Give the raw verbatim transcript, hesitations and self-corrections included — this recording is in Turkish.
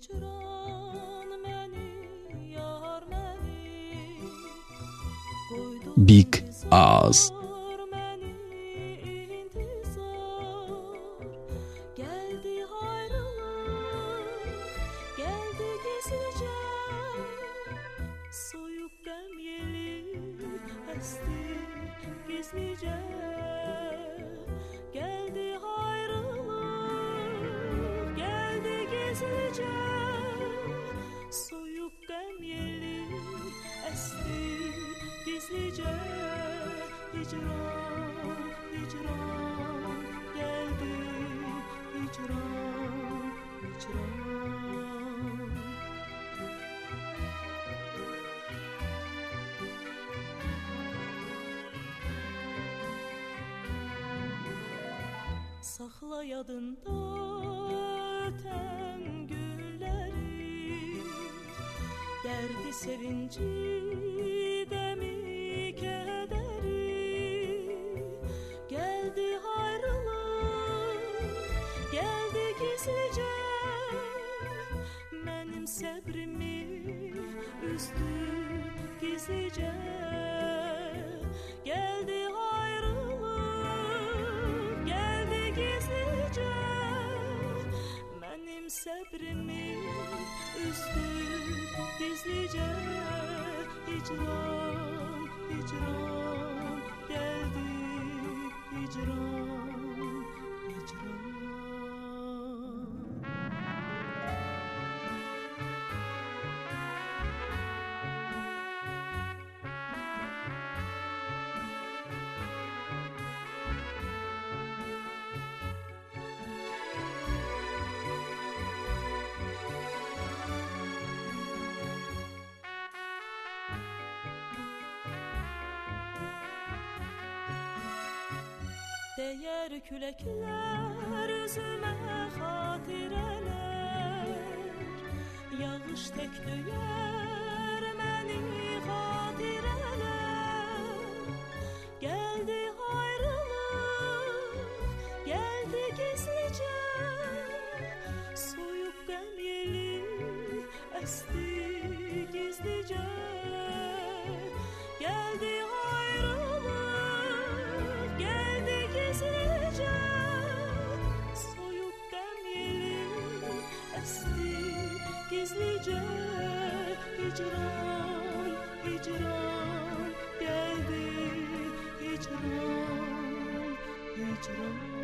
Big Ağız. Sakla yadında öten günleri, derdi sevinci demi kederi. Geldi ayrılık, geldi gizlice, benim sabrimi üzdü gizlice. Geldi sabrimi üzdü gizlice. Hicran, hicran geldi, hicran, hicran. Değer külekler üzüme hatireler, yağış tek düyer məni hatireler. Geldi ayrılık, geldi gizlice, soyuq qəm yeli esti gizlice. Geldi gizlice. Hicran, hicran geldi, hicran, hicran.